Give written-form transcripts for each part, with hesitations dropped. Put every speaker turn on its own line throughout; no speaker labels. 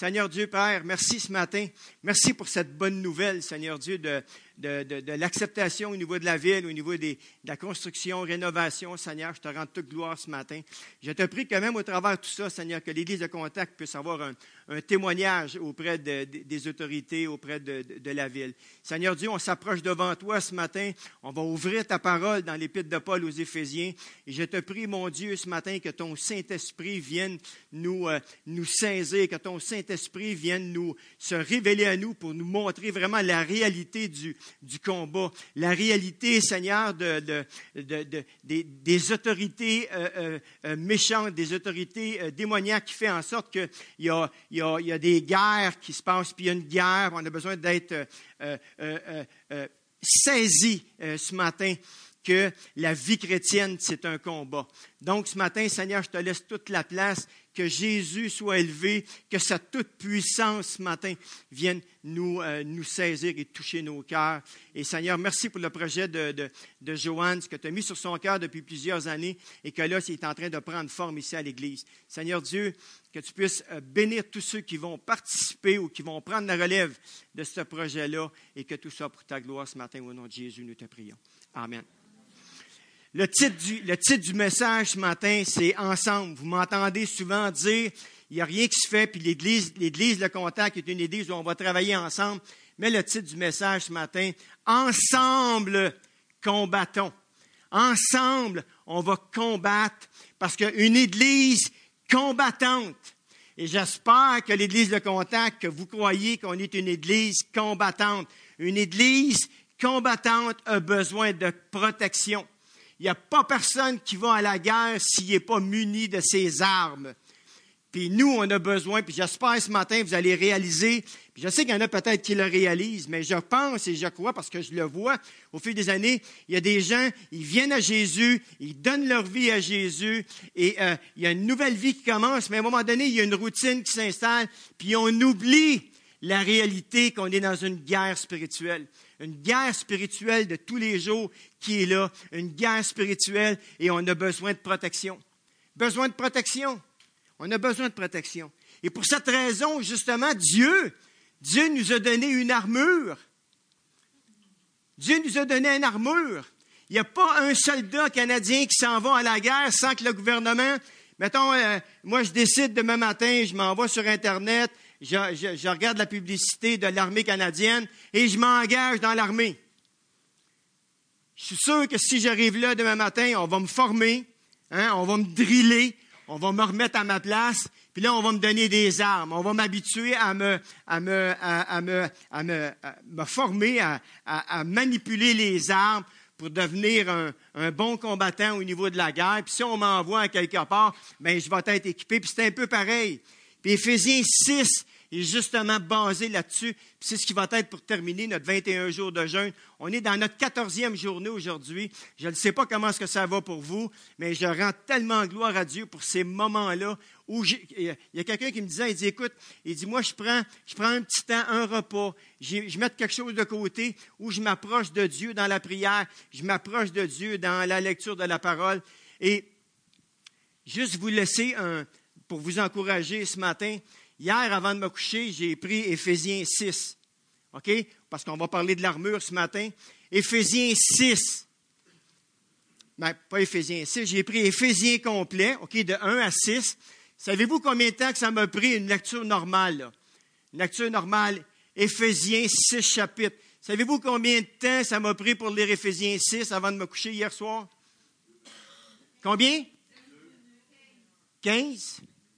Seigneur Dieu, Père, merci ce matin. Merci pour cette bonne nouvelle, Seigneur Dieu, de l'acceptation au niveau de la ville, au niveau de la construction, rénovation. Seigneur, je te rends toute gloire ce matin. Je te prie que même au travers de tout ça, Seigneur, que l'Église de Contact puisse avoir un témoignage auprès des autorités, auprès de la ville. Seigneur Dieu, on s'approche devant toi ce matin. On va ouvrir ta parole dans l'Épître de Paul aux Éphésiens. Et je te prie, mon Dieu, ce matin, que ton Saint-Esprit vienne nous saisir, que ton Saint-Esprit vienne se révéler à nous pour nous montrer vraiment la réalité du combat, la réalité, Seigneur, des autorités méchantes, des autorités démoniaques qui fait en sorte qu'il y a des guerres qui se passent, puis il y a une guerre, on a besoin d'être saisis ce matin que la vie chrétienne, c'est un combat. Donc, ce matin, Seigneur, je te laisse toute la place, que Jésus soit élevé, que sa toute-puissance ce matin vienne nous saisir et toucher nos cœurs. Et Seigneur, merci pour le projet de Joanne, ce que tu as mis sur son cœur depuis plusieurs années et que là, il est en train de prendre forme ici à l'Église. Seigneur Dieu, que tu puisses bénir tous ceux qui vont participer ou qui vont prendre la relève de ce projet-là et que tout ça pour ta gloire ce matin, au nom de Jésus, nous te prions. Amen. Le titre du message ce matin, c'est « Ensemble ». Vous m'entendez souvent dire « Il n'y a rien qui se fait », puis l'Église Le Contact est une église où on va travailler ensemble. Mais le titre du message ce matin, « Ensemble, combattons ». Ensemble, on va combattre parce qu'une église combattante, et j'espère que l'Église Le Contact, que vous croyez qu'on est une église combattante. Une église combattante a besoin de protection. Il n'y a pas personne qui va à la guerre s'il n'est pas muni de ses armes. Puis nous, on a besoin, puis j'espère ce matin, vous allez réaliser, puis je sais qu'il y en a peut-être qui le réalisent, mais je pense et je crois, parce que je le vois au fil des années, il y a des gens, ils viennent à Jésus, ils donnent leur vie à Jésus, et il y a une nouvelle vie qui commence, mais à un moment donné, il y a une routine qui s'installe, puis on oublie la réalité qu'on est dans une guerre spirituelle. Une guerre spirituelle de tous les jours qui est là, une guerre spirituelle et on a besoin de protection. Besoin de protection. On a besoin de protection. Et pour cette raison, justement, Dieu nous a donné une armure. Dieu nous a donné une armure. Il n'y a pas un soldat canadien qui s'en va à la guerre sans que le gouvernement... Mettons, moi, je décide demain matin, je m'en vais sur Internet, je regarde la publicité de l'armée canadienne et je m'engage dans l'armée. Je suis sûr que si j'arrive là demain matin, on va me former, on va me driller, on va me remettre à ma place, puis là, on va me donner des armes. On va m'habituer à me former, à manipuler les armes pour devenir un bon combattant au niveau de la guerre. Puis si on m'envoie à quelque part, bien, je vais être équipé. Puis c'est un peu pareil. Puis Éphésiens 6 est justement basé là-dessus. Puis c'est ce qui va être pour terminer notre 21 jours de jeûne. On est dans notre 14e journée aujourd'hui. Je ne sais pas comment est-ce que ça va pour vous, mais je rends tellement gloire à Dieu pour ces moments-là où il y a quelqu'un qui me disait, il dit, écoute, il dit, moi, je prends un petit temps, un repas, je mets quelque chose de côté où je m'approche de Dieu dans la prière, je m'approche de Dieu dans la lecture de la parole. Et juste vous laisser pour vous encourager ce matin, hier, avant de me coucher, j'ai pris Éphésiens 6. OK? Parce qu'on va parler de l'armure ce matin. Éphésiens 6. Ben, pas Éphésiens 6, j'ai pris Éphésiens complet, OK, de 1 à 6. Savez-vous combien de temps que ça m'a pris une lecture normale, là? Une lecture normale, Éphésiens 6 chapitres. Savez-vous combien de temps ça m'a pris pour lire Éphésiens 6 avant de me coucher hier soir? Combien? 15?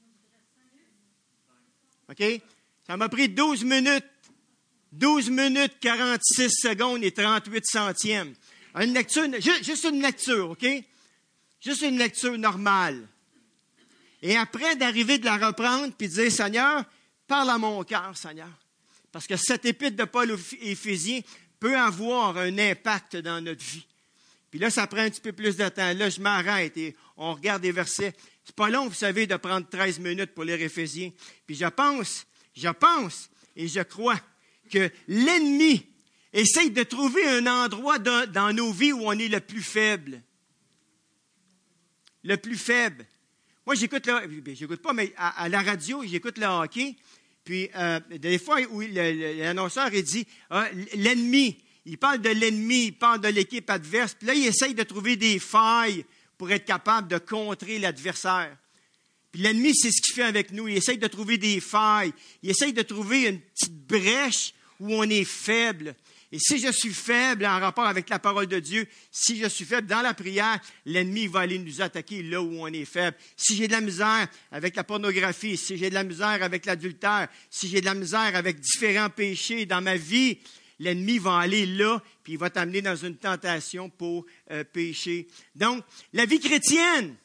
OK? Ça m'a pris 12 minutes. 12 minutes, 46 secondes et 38 centièmes. Une lecture, juste une lecture, OK? Juste une lecture normale. Et après d'arriver de la reprendre puis de dire, Seigneur, parle à mon cœur, Seigneur. Parce que cette épître de Paul aux Éphésiens peut avoir un impact dans notre vie. Puis là, ça prend un petit peu plus de temps. Là, je m'arrête et on regarde les versets. C'est pas long, vous savez, de prendre 13 minutes pour lire Éphésiens. Puis je pense et je crois que l'ennemi essaye de trouver un endroit dans nos vies où on est le plus faible. Le plus faible. Moi, j'écoute pas, mais à la radio, j'écoute le hockey. Puis, des fois, où l'annonceur, il dit, l'ennemi, il parle de l'ennemi, il parle de l'équipe adverse. Puis là, il essaye de trouver des failles pour être capable de contrer l'adversaire. Puis l'ennemi, c'est ce qu'il fait avec nous. Il essaye de trouver des failles. Il essaye de trouver une petite brèche où on est faible. Et si je suis faible en rapport avec la parole de Dieu, si je suis faible dans la prière, l'ennemi va aller nous attaquer là où on est faible. Si j'ai de la misère avec la pornographie, si j'ai de la misère avec l'adultère, si j'ai de la misère avec différents péchés dans ma vie, l'ennemi va aller là, puis il va t'amener dans une tentation pour pécher. Donc, la vie chrétienne,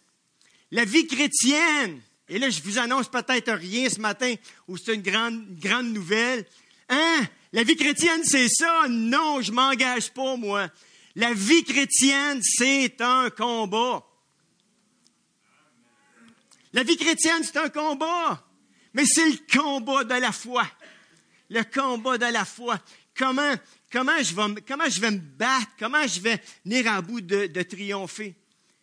et là, je vous annonce peut-être rien ce matin, ou c'est une grande nouvelle. Hein? La vie chrétienne, c'est ça? Non, je m'engage pas, moi. La vie chrétienne, c'est un combat. La vie chrétienne, c'est un combat. Mais c'est le combat de la foi. Le combat de la foi. Comment je vais me battre? Comment je vais venir à bout de triompher?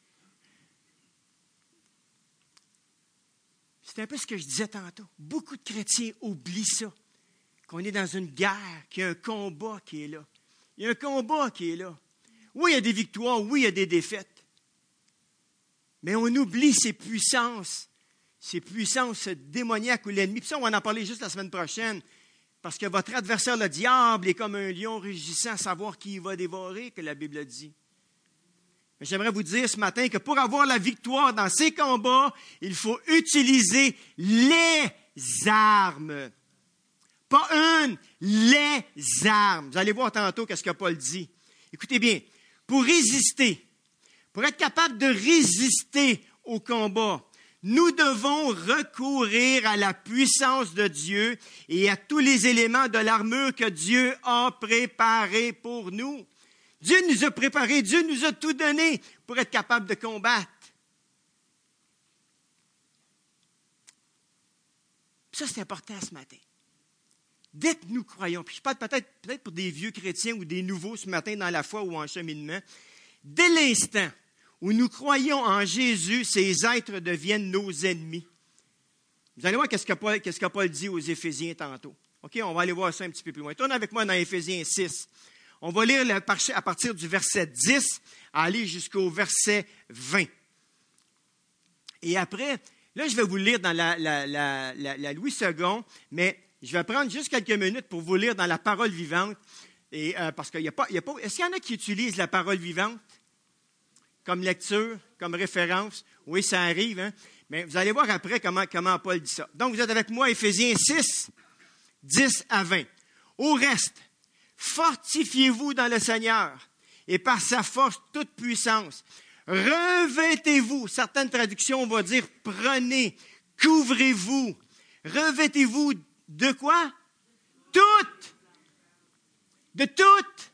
C'est un peu ce que je disais tantôt. Beaucoup de chrétiens oublient ça. Qu'on est dans une guerre, qu'il y a un combat qui est là. Il y a un combat qui est là. Oui, il y a des victoires, oui, il y a des défaites. Mais on oublie ces puissances démoniaques ou l'ennemi. Puis ça, on va en parler juste la semaine prochaine. Parce que votre adversaire, le diable, est comme un lion rugissant à savoir qui il va dévorer, que la Bible dit. Mais j'aimerais vous dire ce matin que pour avoir la victoire dans ces combats, il faut utiliser les armes. Pas une, les armes. Vous allez voir tantôt qu'est-ce que Paul dit. Écoutez bien, pour résister, pour être capable de résister au combat, nous devons recourir à la puissance de Dieu et à tous les éléments de l'armure que Dieu a préparés pour nous. Dieu nous a préparés, Dieu nous a tout donné pour être capable de combattre. Ça, c'est important ce matin. Dès que nous croyons, puis je parle peut-être pour des vieux chrétiens ou des nouveaux ce matin dans la foi ou en cheminement, dès l'instant où nous croyons en Jésus, ces êtres deviennent nos ennemis. Vous allez voir qu'est-ce que Paul dit aux Éphésiens tantôt. OK, on va aller voir ça un petit peu plus loin. Tourne avec moi dans Éphésiens 6. On va lire à partir du verset 10 à aller jusqu'au verset 20. Et après, là, je vais vous lire dans la Louis II, mais je vais prendre juste quelques minutes pour vous lire dans la parole vivante. Et, parce qu'il y a pas. Est-ce qu'il y en a qui utilisent la parole vivante comme lecture, comme référence? Oui, ça arrive, hein? Mais vous allez voir après comment Paul dit ça. Donc, vous êtes avec moi, Éphésiens 6, 10 à 20. Au reste, fortifiez-vous dans le Seigneur et par sa force toute puissance. Revêtez-vous. Certaines traductions vont dire prenez, couvrez-vous. Revêtez-vous de quoi? Toutes. De toutes.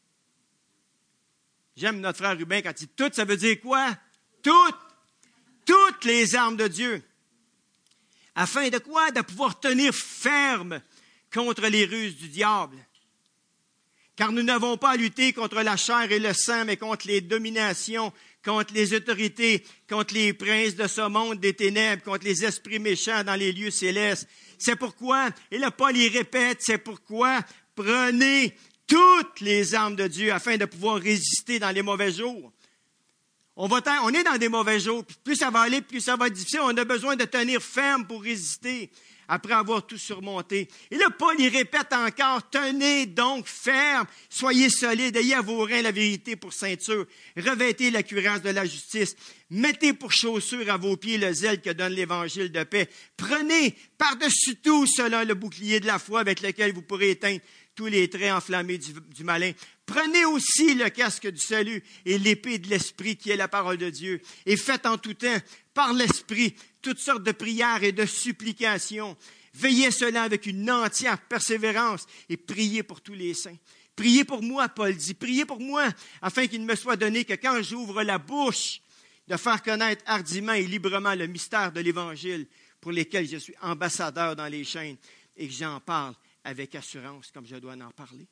J'aime notre frère Rubin quand il dit toutes, ça veut dire quoi? Toutes. Toutes les armes de Dieu. Afin de quoi? De pouvoir tenir ferme contre les ruses du diable. Car nous n'avons pas à lutter contre la chair et le sang, mais contre les dominations, contre les autorités, contre les princes de ce monde des ténèbres, contre les esprits méchants dans les lieux célestes. C'est pourquoi, et là Paul y répète, c'est pourquoi prenez toutes les armes de Dieu afin de pouvoir résister dans les mauvais jours. On est dans des mauvais jours, puis plus ça va aller, plus ça va être difficile. On a besoin de tenir ferme pour résister après avoir tout surmonté. Et là, Paul y répète encore, tenez donc ferme, soyez solides, ayez à vos reins la vérité pour ceinture, revêtez la cuirasse de la justice, mettez pour chaussure à vos pieds le zèle que donne l'évangile de paix. Prenez par-dessus tout cela le bouclier de la foi avec lequel vous pourrez éteindre tous les traits enflammés du malin. Prenez aussi le casque du salut et l'épée de l'Esprit qui est la parole de Dieu. Et faites en tout temps, par l'Esprit, toutes sortes de prières et de supplications. Veillez cela avec une entière persévérance et priez pour tous les saints. Priez pour moi, Paul dit, priez pour moi, afin qu'il me soit donné que quand j'ouvre la bouche, de faire connaître hardiment et librement le mystère de l'Évangile pour lesquels je suis ambassadeur dans les chaînes et que j'en parle avec assurance comme je dois en parler.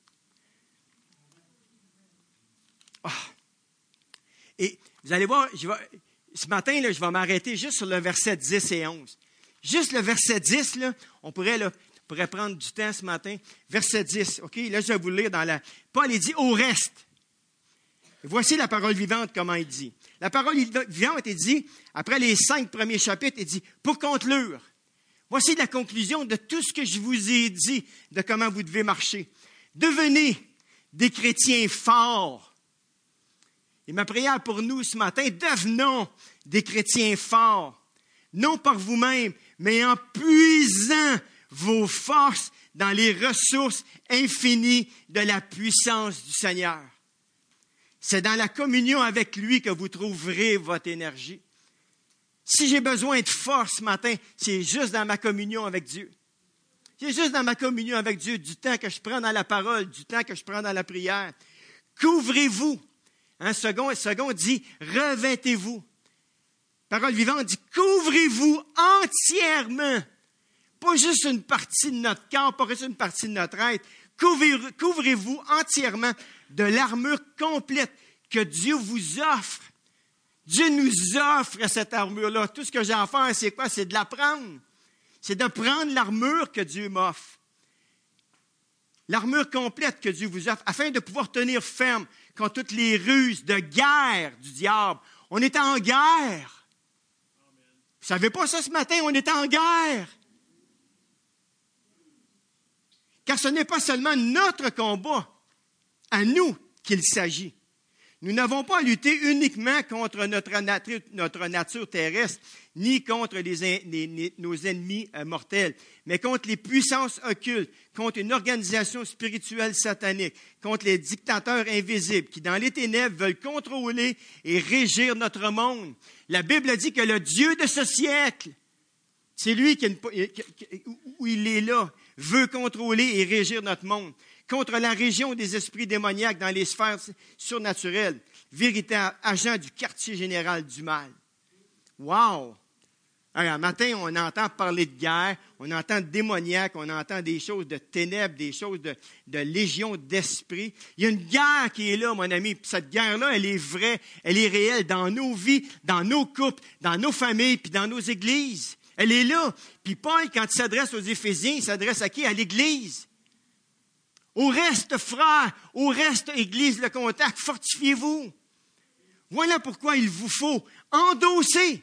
Oh. Et vous allez voir, ce matin, là, je vais m'arrêter juste sur le verset 10 et 11. Juste le verset 10, là, on pourrait pourrait prendre du temps ce matin. Verset 10, OK? Là, je vais vous le lire dans la... Paul, il dit « Au reste ». Voici la parole vivante, comment il dit. La parole vivante, il dit, après les 5 premiers chapitres, il dit « Pour conclure, voici la conclusion de tout ce que je vous ai dit de comment vous devez marcher. Devenez des chrétiens forts. » Et ma prière pour nous ce matin, devenons des chrétiens forts, non par vous-même, mais en puisant vos forces dans les ressources infinies de la puissance du Seigneur. C'est dans la communion avec lui que vous trouverez votre énergie. Si j'ai besoin de force ce matin, c'est juste dans ma communion avec Dieu. C'est juste dans ma communion avec Dieu, du temps que je prends dans la parole, du temps que je prends dans la prière. Couvrez-vous. Second dit, revêtez-vous. Parole vivante dit, couvrez-vous entièrement. Pas juste une partie de notre corps, pas juste une partie de notre être. Couvrez-vous entièrement de l'armure complète que Dieu vous offre. Dieu nous offre cette armure-là. Tout ce que j'ai à faire, c'est quoi? C'est de la prendre. C'est de prendre l'armure que Dieu m'offre. L'armure complète que Dieu vous offre, afin de pouvoir tenir ferme contre toutes les ruses de guerre du diable. On est en guerre. Vous ne savez pas ça ce matin? On est en guerre. Car ce n'est pas seulement notre combat à nous qu'il s'agit. Nous n'avons pas à lutter uniquement contre notre nature terrestre, ni contre nos ennemis mortels, mais contre les puissances occultes, contre une organisation spirituelle satanique, contre les dictateurs invisibles qui, dans les ténèbres, veulent contrôler et régir notre monde. La Bible dit que le Dieu de ce siècle, c'est lui où il est là, veut contrôler et régir notre monde. Contre la région des esprits démoniaques dans les sphères surnaturelles, véritable agent du quartier général du mal. Wow! Alors, un matin, on entend parler de guerre, on entend démoniaque, on entend des choses de ténèbres, des choses de légion d'esprits. Il y a une guerre qui est là, mon ami, puis cette guerre-là, elle est vraie, elle est réelle dans nos vies, dans nos couples, dans nos familles, puis dans nos églises. Elle est là. Puis Paul, quand il s'adresse aux Éphésiens, il s'adresse à qui? À l'Église. Au reste, frères, au reste, Église, le contact, fortifiez-vous. Voilà pourquoi il vous faut endosser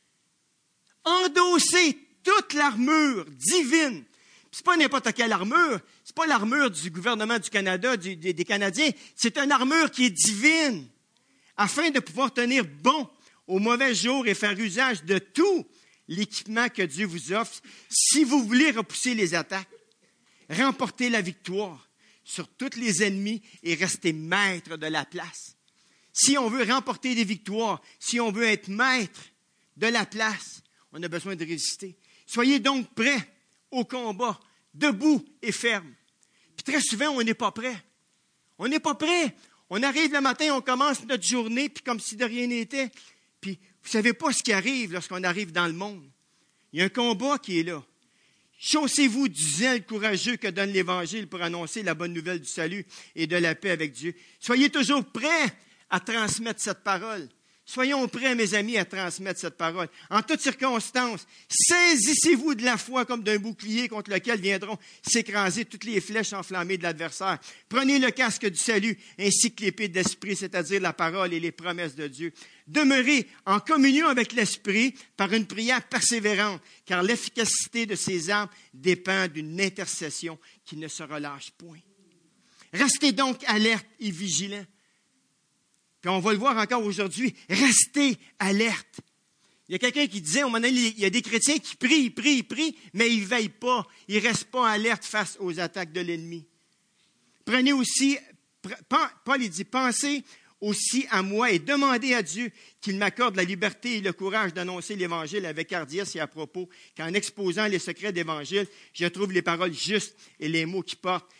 toute l'armure divine. C'est pas n'importe quelle armure. C'est pas l'armure du gouvernement du Canada, des Canadiens. C'est une armure qui est divine, afin de pouvoir tenir bon aux mauvais jours et faire usage de tout l'équipement que Dieu vous offre, si vous voulez repousser les attaques, remporter la victoire sur tous les ennemis et rester maître de la place. Si on veut remporter des victoires, si on veut être maître de la place, on a besoin de résister. Soyez donc prêts au combat, debout et ferme. Puis très souvent, on n'est pas prêt. On n'est pas prêt. On arrive le matin, on commence notre journée, puis comme si de rien n'était. Puis vous ne savez pas ce qui arrive lorsqu'on arrive dans le monde. Il y a un combat qui est là. Chaussez-vous du zèle courageux que donne l'Évangile pour annoncer la bonne nouvelle du salut et de la paix avec Dieu. Soyez toujours prêts à transmettre cette parole. Soyons prêts, mes amis, à transmettre cette parole. En toutes circonstances, saisissez-vous de la foi comme d'un bouclier contre lequel viendront s'écraser toutes les flèches enflammées de l'adversaire. Prenez le casque du salut ainsi que l'épée d'esprit, c'est-à-dire la parole et les promesses de Dieu. Demeurez en communion avec l'Esprit par une prière persévérante, car l'efficacité de ces armes dépend d'une intercession qui ne se relâche point. Restez donc alertes et vigilants. Puis on va le voir encore aujourd'hui, restez alerte. Il y a quelqu'un qui disait, au moment donné, il y a des chrétiens qui prient, mais ils ne veillent pas. Ils ne restent pas alertes face aux attaques de l'ennemi. Prenez aussi, Paul dit, pensez aussi à moi et demandez à Dieu qu'il m'accorde la liberté et le courage d'annoncer l'Évangile avec hardiesse et à propos, qu'en exposant les secrets d'Évangile, je trouve les paroles justes et les mots qui portent.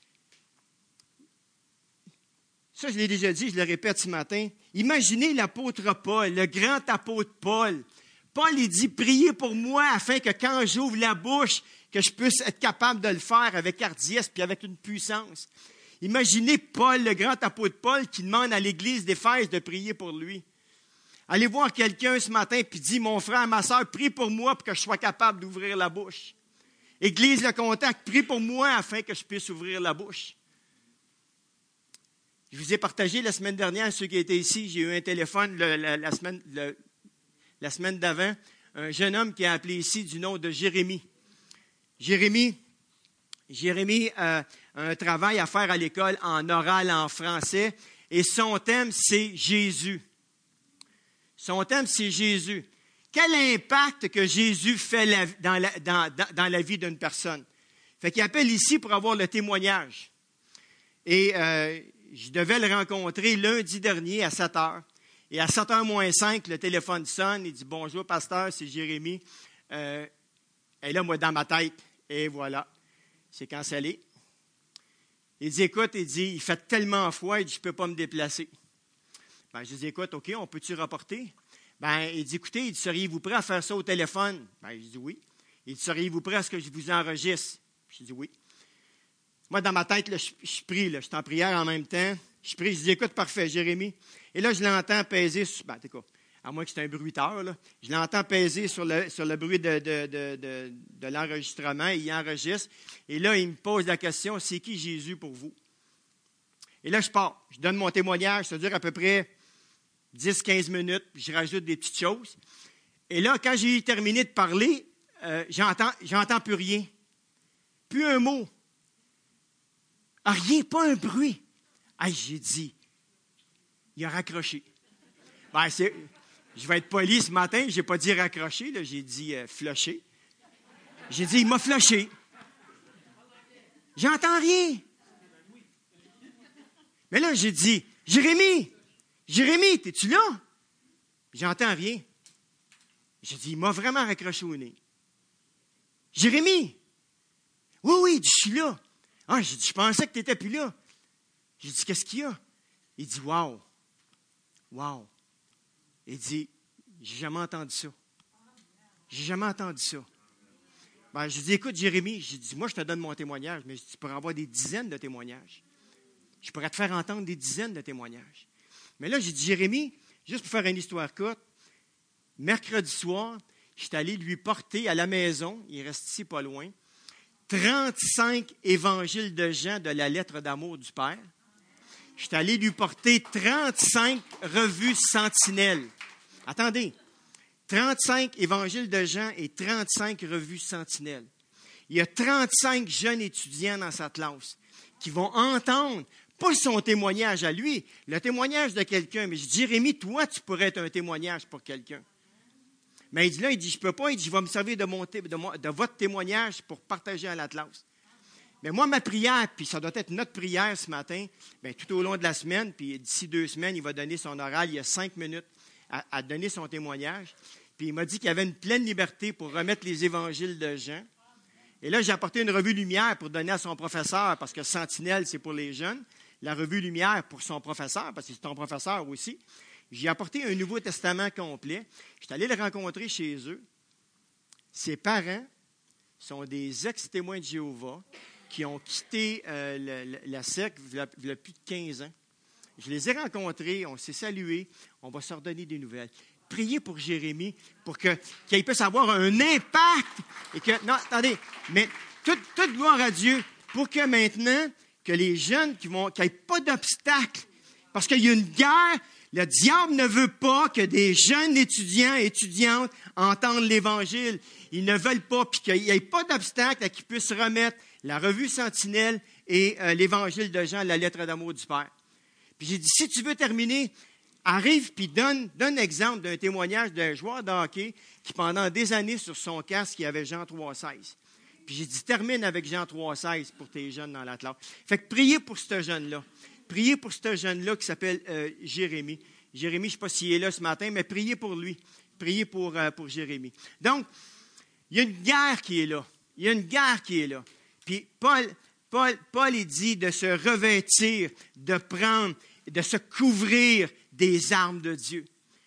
Ça, je l'ai déjà dit, je le répète ce matin. Imaginez l'apôtre Paul, le grand apôtre Paul. Paul, il dit, priez pour moi afin que quand j'ouvre la bouche, que je puisse être capable de le faire avec hardiesse puis avec une puissance. Imaginez Paul, le grand apôtre Paul, qui demande à l'Église d'Éphèse de prier pour lui. Allez voir quelqu'un ce matin puis dit, mon frère, ma soeur, prie pour moi pour que je sois capable d'ouvrir la bouche. Église Le Contact, prie pour moi afin que je puisse ouvrir la bouche. Je vous ai partagé la semaine dernière, ceux qui étaient ici, j'ai eu un téléphone la semaine d'avant, un jeune homme qui a appelé ici du nom de Jérémie. Jérémie a un travail à faire à l'école en oral, en français, et son thème, c'est Jésus. Son thème, c'est Jésus. Quel impact que Jésus fait dans la vie d'une personne? Fait qu'il appelle ici pour avoir le témoignage. Et je devais le rencontrer lundi dernier à 7 heures. Et à 7h moins 5, le téléphone sonne. Il dit « Bonjour, pasteur, c'est Jérémie. » Et là, moi, dans ma tête, et voilà, c'est cancellé. Il dit « Écoute, il fait tellement froid, il dit « Je ne peux pas me déplacer. » Ben, je dis « Écoute, OK, on peut-tu rapporter? » Ben, il dit « Écoutez, seriez-vous prêt à faire ça au téléphone? » Ben, je dis « Oui. » Il dit « Seriez-vous prêt à ce que je vous enregistre? » Je dis « Oui. » Moi, dans ma tête, là, je prie, là, je suis en prière en même temps. Je prie, je dis, écoute, parfait, Jérémie. Et là, je l'entends peser, à moins que c'est un bruiteur, là, je l'entends peser sur le bruit de l'enregistrement. Il enregistre. Et là, il me pose la question, c'est qui Jésus pour vous? Et là, je pars. Je donne mon témoignage. Ça dure à peu près 10-15 minutes. Puis je rajoute des petites choses. Et là, quand j'ai terminé de parler, j'entends plus rien. Plus un mot. Rien, pas un bruit. Hey, j'ai dit, il a raccroché. Ben, je vais être poli ce matin, je n'ai pas dit raccrocher, là, j'ai dit flusher. J'ai dit, il m'a flushé. J'entends rien. Mais là, j'ai dit, Jérémie, es-tu là? J'entends rien. J'ai dit, il m'a vraiment raccroché au nez. Jérémie, oui, je suis là. Ah, j'ai dit, je pensais que tu n'étais plus là. J'ai dit, qu'est-ce qu'il y a? Il dit, wow. Il dit, j'ai jamais entendu ça. Ben, je dis, écoute, Jérémie, j'ai dit, moi, je te donne mon témoignage, mais tu pourrais avoir des dizaines de témoignages. Je pourrais te faire entendre des dizaines de témoignages. Mais là, j'ai dit, Jérémie, juste pour faire une histoire courte, mercredi soir, je suis allé lui porter à la maison, il reste ici pas loin, 35 évangiles de Jean de la lettre d'amour du Père. Je suis allé lui porter 35 revues Sentinelle. Attendez, 35 évangiles de Jean et 35 revues Sentinelle. Il y a 35 jeunes étudiants dans sa classe qui vont entendre, pas son témoignage à lui, le témoignage de quelqu'un. Mais je dis, Jérémie, toi, tu pourrais être un témoignage pour quelqu'un. Mais il dit, je ne peux pas, il dit, je vais me servir de votre témoignage pour partager à l'Atlas. Mais moi, ma prière, puis ça doit être notre prière ce matin, bien, tout au long de la semaine, puis d'ici 2 semaines, il va donner son oral, il y a 5 minutes à donner son témoignage. Puis il m'a dit qu'il y avait une pleine liberté pour remettre les évangiles de Jean. Et là, j'ai apporté une revue Lumière pour donner à son professeur, parce que Sentinelle, c'est pour les jeunes. La revue Lumière pour son professeur, parce que c'est ton professeur aussi. J'ai apporté un Nouveau Testament complet. Je suis allé le rencontrer chez eux. Ses parents sont des ex-témoins de Jéhovah qui ont quitté la secte il y a plus de 15 ans. Je les ai rencontrés, on s'est salués, on va se redonner des nouvelles. Priez pour Jérémie pour qu'il puisse avoir un impact. Non, attendez, mais toute gloire à Dieu pour que maintenant, que les jeunes qu'il n'y ait pas d'obstacle, parce qu'il y a une guerre. Le diable ne veut pas que des jeunes étudiants et étudiantes entendent l'Évangile. Ils ne veulent pas, puis qu'il n'y ait pas d'obstacle à qu'ils puissent remettre la revue Sentinelle et l'Évangile de Jean, la lettre d'amour du Père. Puis j'ai dit, si tu veux terminer, arrive puis donne exemple d'un témoignage d'un joueur de hockey qui, pendant des années, sur son casque, il y avait Jean 3,16. Puis j'ai dit, termine avec Jean 3,16 pour tes jeunes dans l'Atlas. Fait que priez pour ce jeune-là. Priez pour ce jeune-là qui s'appelle Jérémie. Jérémie, je ne sais pas s'il est là ce matin, mais priez pour lui. Priez pour Jérémie. Donc, il y a une guerre qui est là. Puis Paul il dit de se revêtir, de prendre, de se couvrir des armes de Dieu.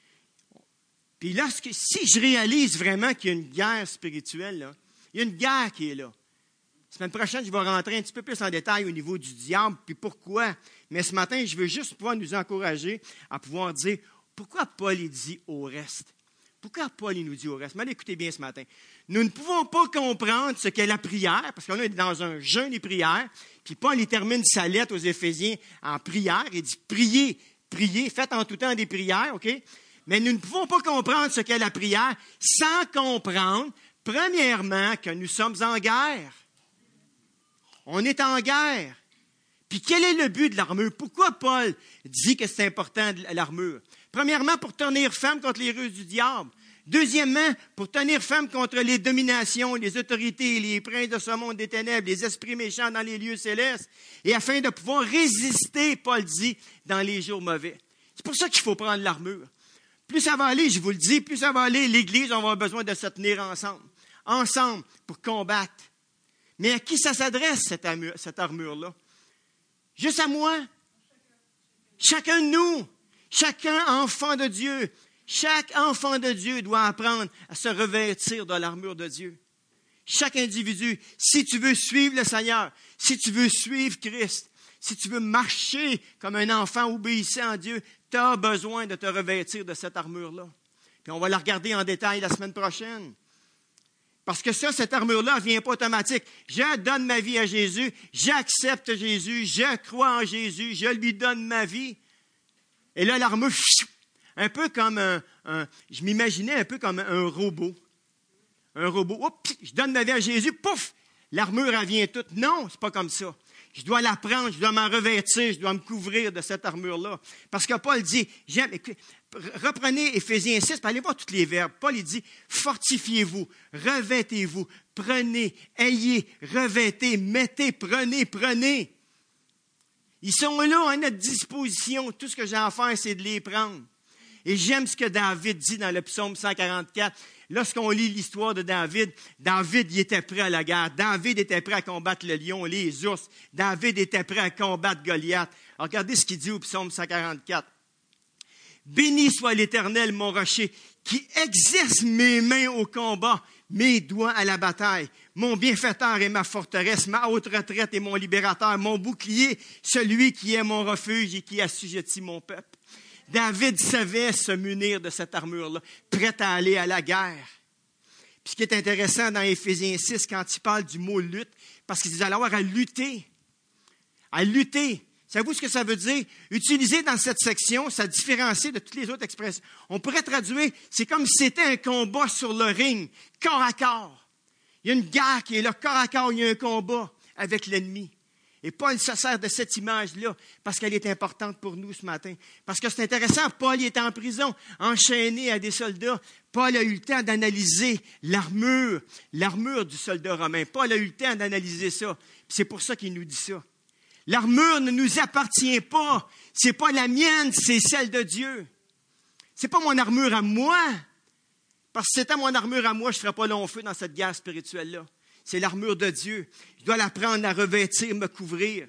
Puis si je réalise vraiment qu'il y a une guerre spirituelle, là, il y a une guerre qui est là. La semaine prochaine, je vais rentrer un petit peu plus en détail au niveau du diable, puis pourquoi. Mais ce matin, je veux juste pouvoir nous encourager à pouvoir dire pourquoi Paul il dit au reste. Pourquoi Paul il nous dit au reste? Mais écoutez bien ce matin. Nous ne pouvons pas comprendre ce qu'est la prière, parce qu'on est dans un jeûne et prière. Puis Paul, il termine sa lettre aux Éphésiens en prière. Il dit, priez, priez, faites en tout temps des prières, OK? Mais nous ne pouvons pas comprendre ce qu'est la prière sans comprendre, premièrement, que nous sommes en guerre. On est en guerre. Puis quel est le but de l'armure? Pourquoi Paul dit que c'est important l'armure? Premièrement, pour tenir ferme contre les ruses du diable. Deuxièmement, pour tenir ferme contre les dominations, les autorités, les princes de ce monde des ténèbres, les esprits méchants dans les lieux célestes, et afin de pouvoir résister, Paul dit, dans les jours mauvais. C'est pour ça qu'il faut prendre l'armure. Plus ça va aller, je vous le dis, plus ça va aller, l'Église, on va avoir besoin de se tenir ensemble pour combattre. Mais à qui ça s'adresse, cette armure-là? Juste à moi? Chacun de nous, chacun enfant de Dieu. Chaque enfant de Dieu doit apprendre à se revêtir de l'armure de Dieu. Chaque individu, si tu veux suivre le Seigneur, si tu veux suivre Christ, si tu veux marcher comme un enfant obéissant à Dieu, tu as besoin de te revêtir de cette armure-là. Puis on va la regarder en détail la semaine prochaine. Parce que ça, cette armure-là ne vient pas automatique. Je donne ma vie à Jésus, j'accepte Jésus, je crois en Jésus, je lui donne ma vie. Et là, l'armure, un peu comme je m'imaginais un peu comme un robot. Un robot, oups, je donne ma vie à Jésus, pouf, l'armure, elle vient toute. Non, c'est pas comme ça. Je dois la prendre, je dois m'en revêtir, je dois me couvrir de cette armure-là. Parce que Paul dit, reprenez Éphésiens 6, allez voir tous les verbes. Paul, il dit, fortifiez-vous, revêtez-vous, prenez, ayez, revêtez, mettez, prenez. Ils sont là à notre disposition. Tout ce que j'ai à faire, c'est de les prendre. Et j'aime ce que David dit dans le psaume 144. Lorsqu'on lit l'histoire de David, David il était prêt à la guerre. David était prêt à combattre le lion, les ours. David était prêt à combattre Goliath. Alors, regardez ce qu'il dit au psaume 144. « Béni soit l'Éternel, mon rocher, qui exerce mes mains au combat, mes doigts à la bataille. Mon bienfaiteur est ma forteresse, ma haute retraite est mon libérateur, mon bouclier, celui qui est mon refuge et qui assujettit mon peuple. » David savait se munir de cette armure-là, prêt à aller à la guerre. Puis ce qui est intéressant dans Éphésiens 6, quand il parle du mot « lutte », parce qu'il dit « alors à lutter ». À lutter. Savez-vous ce que ça veut dire? Utilisé dans cette section, ça différencie de toutes les autres expressions. On pourrait traduire, c'est comme si c'était un combat sur le ring, corps à corps. Il y a une guerre qui est là, corps à corps, il y a un combat avec l'ennemi. Et Paul se sert de cette image-là parce qu'elle est importante pour nous ce matin. Parce que c'est intéressant, Paul il était en prison, enchaîné à des soldats. Paul a eu le temps d'analyser l'armure du soldat romain. Paul a eu le temps d'analyser ça. Puis c'est pour ça qu'il nous dit ça. L'armure ne nous appartient pas. C'est pas la mienne, c'est celle de Dieu. C'est pas mon armure à moi. Parce que si c'était mon armure à moi, je ne ferais pas long feu dans cette guerre spirituelle-là. C'est l'armure de Dieu. Je dois l'apprendre, la revêtir, me couvrir.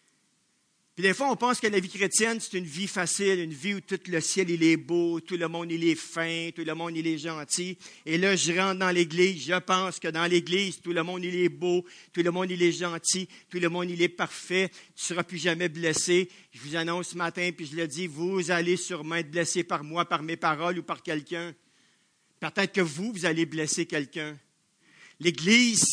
Puis des fois, on pense que la vie chrétienne, c'est une vie facile, une vie où tout le ciel, il est beau, tout le monde, il est fin, tout le monde, il est gentil. Et là, je rentre dans l'Église, je pense que dans l'Église, tout le monde, il est beau, tout le monde, il est gentil, tout le monde, il est parfait, tu ne seras plus jamais blessé. Je vous annonce ce matin, puis je le dis, vous allez sûrement être blessé par moi, par mes paroles ou par quelqu'un. Peut-être que vous allez blesser quelqu'un. L'Église,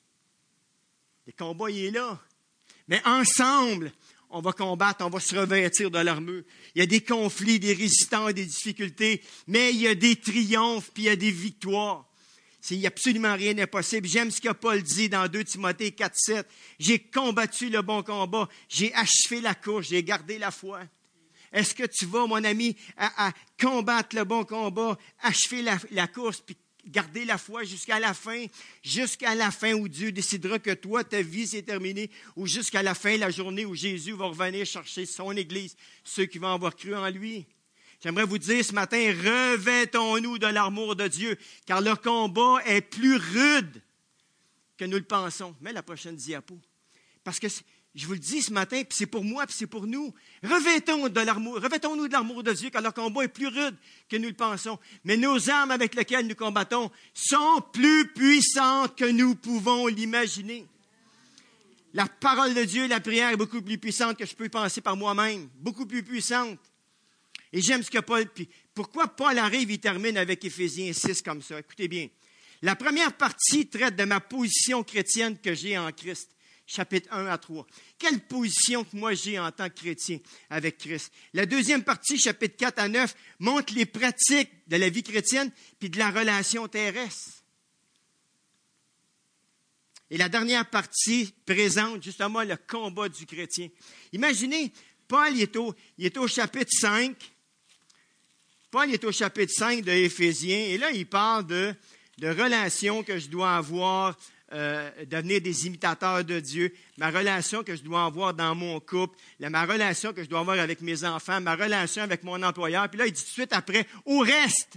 le combat, il est là. Mais ensemble, on va combattre, on va se revêtir de l'armure. Il y a des conflits, des résistants, des difficultés, mais il y a des triomphes, puis il y a des victoires. Il n'y a absolument rien d'impossible. J'aime ce que Paul dit dans 2 Timothée 4,7. J'ai combattu le bon combat, j'ai achevé la course, j'ai gardé la foi. Est-ce que tu vas, mon ami, à combattre le bon combat, achever la course, puis garder la foi jusqu'à la fin où Dieu décidera que toi, ta vie, c'est terminée, ou jusqu'à la fin, la journée où Jésus va revenir chercher son Église, ceux qui vont avoir cru en lui. J'aimerais vous dire ce matin, revêtons-nous de l'armure de Dieu, car le combat est plus rude que nous le pensons. Mets la prochaine diapo. Parce que je vous le dis ce matin, puis c'est pour moi, puis c'est pour nous. Revêtons-nous de l'armure de Dieu, car le combat est plus rude que nous le pensons. Mais nos armes avec lesquelles nous combattons sont plus puissantes que nous pouvons l'imaginer. La parole de Dieu, la prière est beaucoup plus puissante que je peux penser par moi-même. Beaucoup plus puissante. Et j'aime ce que Paul... Puis pourquoi Paul arrive, il termine avec Éphésiens 6 comme ça? Écoutez bien. La première partie traite de ma position chrétienne que j'ai en Christ. Chapitre 1 à 3. Quelle position que moi j'ai en tant que chrétien avec Christ? La deuxième partie, chapitre 4 à 9, montre les pratiques de la vie chrétienne puis de la relation terrestre. Et la dernière partie présente justement le combat du chrétien. Imaginez, Paul il est au chapitre 5. Paul est au chapitre 5 de Éphésiens et là, il parle de relations que je dois avoir, devenir des imitateurs de Dieu, ma relation que je dois avoir dans mon couple, ma relation que je dois avoir avec mes enfants, ma relation avec mon employeur. Puis là, il dit tout de suite après, au reste,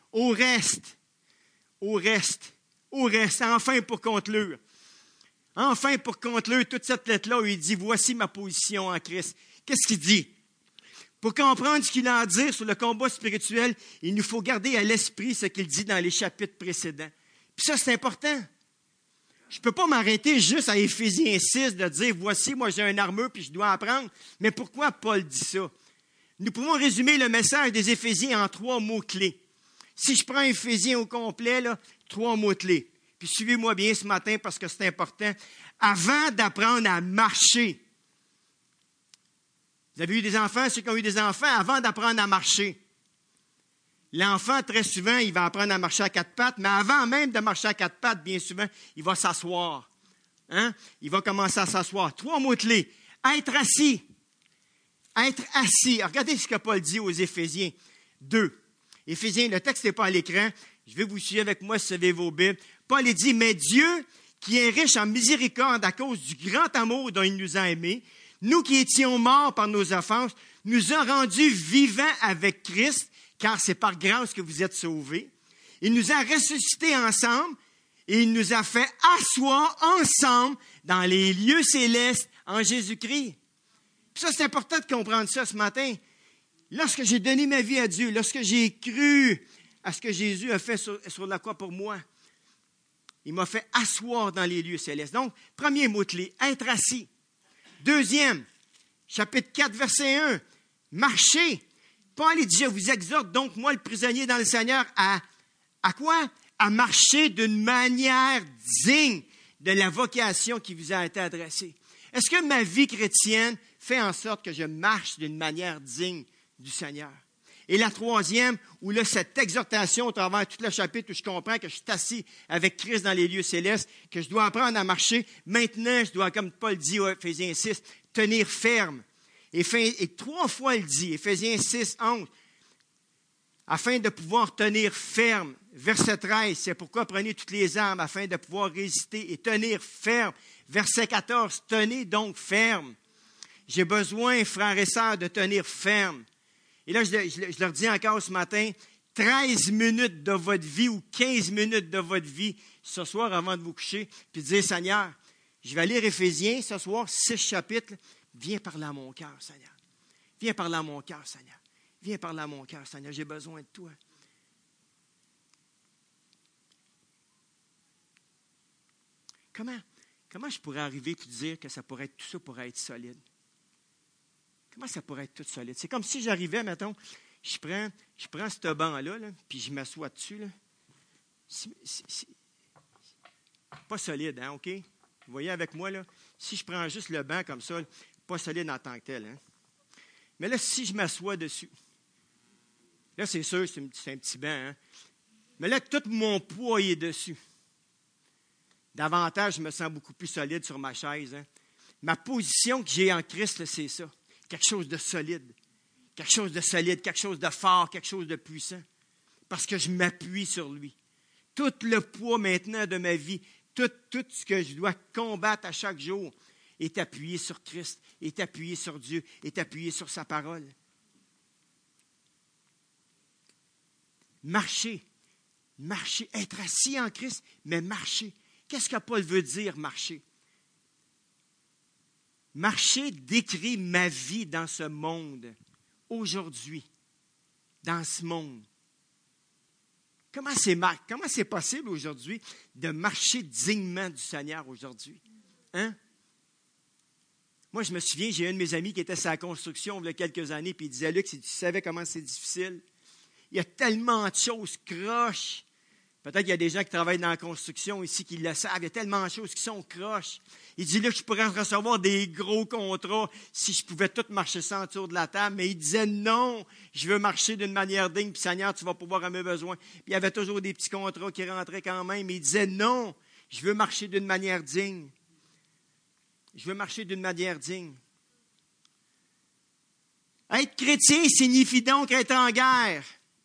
enfin pour conclure. Enfin, pour conclure toute cette lettre-là où il dit, voici ma position en Christ. Qu'est-ce qu'il dit? Pour comprendre ce qu'il a à dire sur le combat spirituel, il nous faut garder à l'esprit ce qu'il dit dans les chapitres précédents. Puis ça, c'est important. Je ne peux pas m'arrêter juste à Éphésiens 6 de dire, voici, moi j'ai une armure puis je dois apprendre. Mais pourquoi Paul dit ça? Nous pouvons résumer le message des Éphésiens en 3 mots-clés. Si je prends Éphésiens au complet, là, 3 mots-clés. Puis suivez-moi bien ce matin parce que c'est important. Avant d'apprendre à marcher, vous avez eu des enfants, ceux qui ont eu des enfants, avant d'apprendre à marcher. L'enfant, très souvent, il va apprendre à marcher à 4 pattes, mais avant même de marcher à 4 pattes, bien souvent, il va s'asseoir. Hein? Il va commencer à s'asseoir. 3 mots-clés. Être assis. Être assis. Regardez ce que Paul dit aux Éphésiens 2. Éphésiens, le texte n'est pas à l'écran. Je vais vous suivre avec moi si vous avez vos Bibles. Paul dit, mais Dieu, qui est riche en miséricorde à cause du grand amour dont il nous a aimés, nous qui étions morts par nos offenses, nous a rendus vivants avec Christ, car c'est par grâce que vous êtes sauvés. Il nous a ressuscités ensemble et il nous a fait asseoir ensemble dans les lieux célestes en Jésus-Christ. Puis ça, c'est important de comprendre ça ce matin. Lorsque j'ai donné ma vie à Dieu, lorsque j'ai cru à ce que Jésus a fait sur la croix pour moi, il m'a fait asseoir dans les lieux célestes. Donc, premier mot-clé, être assis. Deuxième, chapitre 4, verset 1, marcher. Paul dit, je vous exhorte donc, moi, le prisonnier dans le Seigneur, à quoi? À marcher d'une manière digne de la vocation qui vous a été adressée. Est-ce que ma vie chrétienne fait en sorte que je marche d'une manière digne du Seigneur? Et la troisième, où là, cette exhortation au travers tout le chapitre où je comprends que je suis assis avec Christ dans les lieux célestes, que je dois apprendre à marcher. Maintenant, je dois, comme Paul dit au Éphésiens 6, tenir ferme. Et 3 fois, il dit, Éphésiens 6, 11, afin de pouvoir tenir ferme. Verset 13, c'est pourquoi prenez toutes les armes afin de pouvoir résister et tenir ferme. Verset 14, tenez donc ferme. J'ai besoin, frères et sœurs, de tenir ferme. Et là, je leur dis encore ce matin, 13 minutes de votre vie ou 15 minutes de votre vie ce soir avant de vous coucher, puis dire, Seigneur, je vais lire Éphésiens ce soir, 6 chapitres. Viens parler à mon cœur, Seigneur. Viens parler à mon cœur, Seigneur. Viens parler à mon cœur, Seigneur. J'ai besoin de toi. Comment je pourrais arriver et dire que tout ça pourrait être solide? Comment ça pourrait être tout solide? C'est comme si j'arrivais, mettons, je prends ce banc-là, là, puis je m'assois dessus. Là. C'est pas solide, hein, OK? Vous voyez avec moi, là, si je prends juste le banc comme ça, pas solide en tant que tel. Hein? Mais là, si je m'assois dessus, là, c'est sûr, c'est un petit banc. Hein? Mais là, tout mon poids est dessus. Davantage, je me sens beaucoup plus solide sur ma chaise. Hein? Ma position que j'ai en Christ, là, c'est ça. Quelque chose de solide, quelque chose de fort, quelque chose de puissant. Parce que je m'appuie sur lui. Tout le poids maintenant de ma vie, tout ce que je dois combattre à chaque jour est appuyé sur Christ, est appuyé sur Dieu, est appuyé sur sa parole. Marcher, être assis en Christ, mais marcher. Qu'est-ce que Paul veut dire, marcher? Marcher décrit ma vie dans ce monde, aujourd'hui, dans ce monde. Comment c'est possible aujourd'hui de marcher dignement du Seigneur aujourd'hui? Hein? Moi, je me souviens, j'ai un de mes amis qui était sur la construction il y a quelques années, puis il disait, Luc, si tu savais comment c'est difficile, il y a tellement de choses croches. Peut-être qu'il y a des gens qui travaillent dans la construction ici qui le savent. Il y a tellement de choses qui sont croches. Il dit, là, je pourrais recevoir des gros contrats si je pouvais tout marcher ça autour de la table. Mais il disait, non, je veux marcher d'une manière digne, puis Seigneur, tu vas pouvoir à mes besoins. Puis il y avait toujours des petits contrats qui rentraient quand même. Mais il disait, non, je veux marcher d'une manière digne. Je veux marcher d'une manière digne. Être chrétien signifie donc être en guerre.